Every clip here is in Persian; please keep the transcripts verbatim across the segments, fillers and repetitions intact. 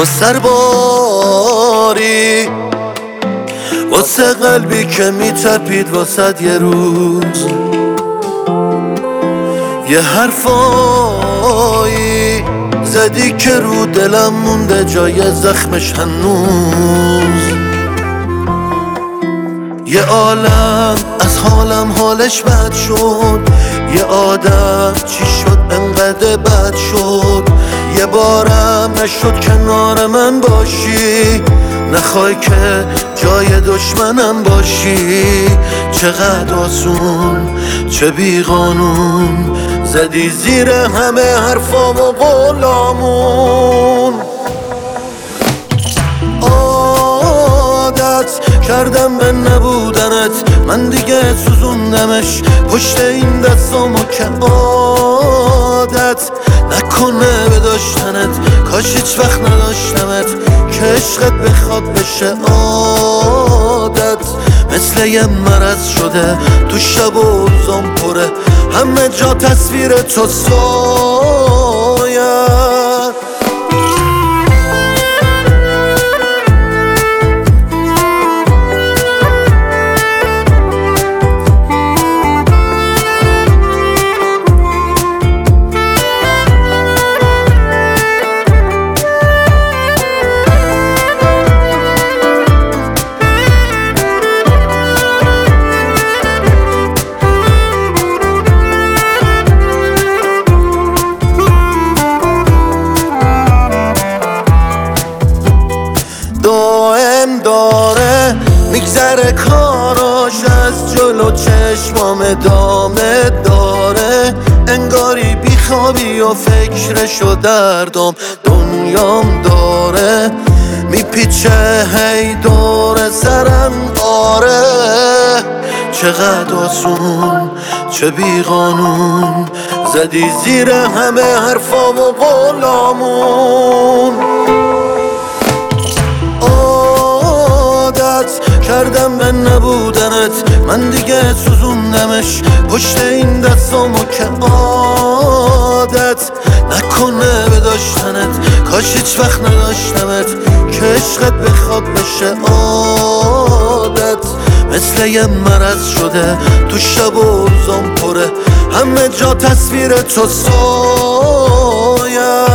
با سرباری، واسه قلبی که میتپید واسه یه روز، یه حرفایی زدی که رو دلم مونده جای زخمش هنوز. یه عالم از حالم حالش بد شد، یه آدم چی شد انقدر بد شد. یه بارم نشد کنار من باشی، نخوای که جای دشمنم باشی. چقدر آسون چه بی قانون زدی زیر همه حرفا و قولامون. عادت کردم به نبودنت، من دیگه سوزوندمش پشت این دستامو که عادت نکنه به داشتنت. کاش هیچ وقت نداشتمت که عشقت بخواد بشه عادت. مثل یه مرض شده تو شب و روزام پره، همه جا تصویر تو سایه. دائم داره میگذره کاراش از جلو چشمام، دامه داره انگاری بیخوابی و فکرشو دردم دنیام داره میپیچه هی دور سرم. آره چقدر آسون چه بی قانون زدی زیر همه حرفا و قولامون. کردم به نبودنت، من دیگه سوزوندمش پشت این دستامو که عادت نکنه به داشتنت. کاش هیچ وقت نداشتمت که عشقت بخواد بشه عادت. مثل یه مرض شده تو شب و روزام پره، همه جا تصویر تو سایه.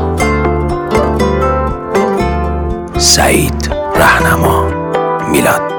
سعید رهنما، میلاد.